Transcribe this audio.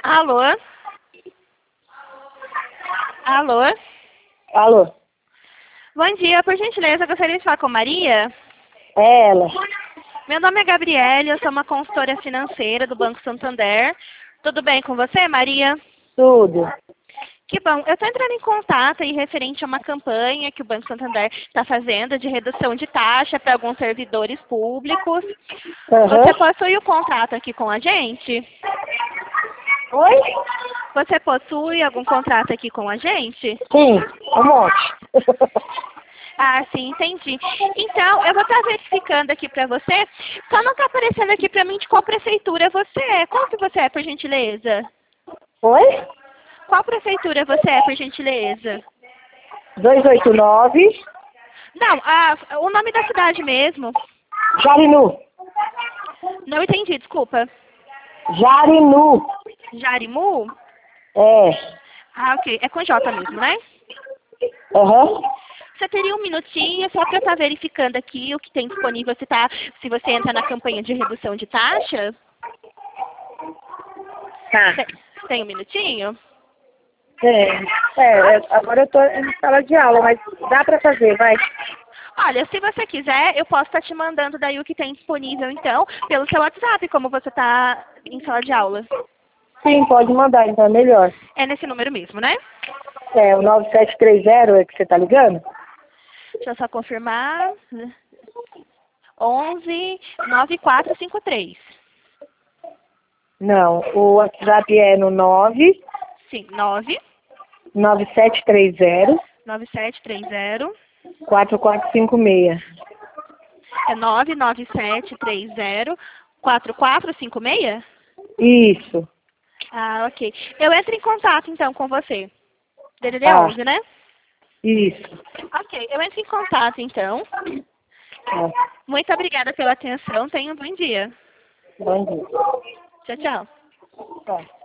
Alô? Alô? Alô? Bom dia, por gentileza, eu gostaria de falar com Maria. É ela. Meu nome é Gabriele, eu sou uma consultora financeira do Banco Santander. Tudo bem com você, Maria? Tudo. Que bom. Eu estou entrando em contato aí referente a uma campanha que o Banco Santander está fazendo de redução de taxa para alguns servidores públicos. Você Aham. possui o contrato aqui com a gente? Oi? Você possui algum contrato aqui com a gente? Sim, um monte. Ah, sim, entendi. Então, eu vou estar verificando aqui para você. Só não está aparecendo aqui para mim de qual prefeitura você é. Qual que você é, por gentileza? Oi? Qual prefeitura você é, por gentileza? 289, Não, o nome da cidade mesmo. Jarinu. Não entendi, desculpa. Jarinu. Jarimu? É. Ah, ok. É com J mesmo, né? Aham. Você teria um minutinho só para eu estar verificando aqui o que tem disponível, se você entra na campanha de redução de taxa? Tá. Tem um minutinho? Agora eu tô em sala de aula, mas dá pra fazer, vai. Olha, se você quiser, eu posso estar te mandando daí o que tem disponível, então, pelo seu WhatsApp, como você está em sala de aula. Sim, pode mandar, então é melhor. É nesse número mesmo, né? É, o 9730 é que você tá ligando? Deixa eu só confirmar. 11 9453. Não, o WhatsApp é no Sim, 9 9730 9730. 4456. É 99730 4456? Isso. Ah, ok. Eu entro em contato então com você. DDD Ah, 11, né? isso. Ok, eu entro em contato então. É. Muito obrigada pela atenção. Tenha um bom dia. Bom dia. Tchau, tchau. Tá.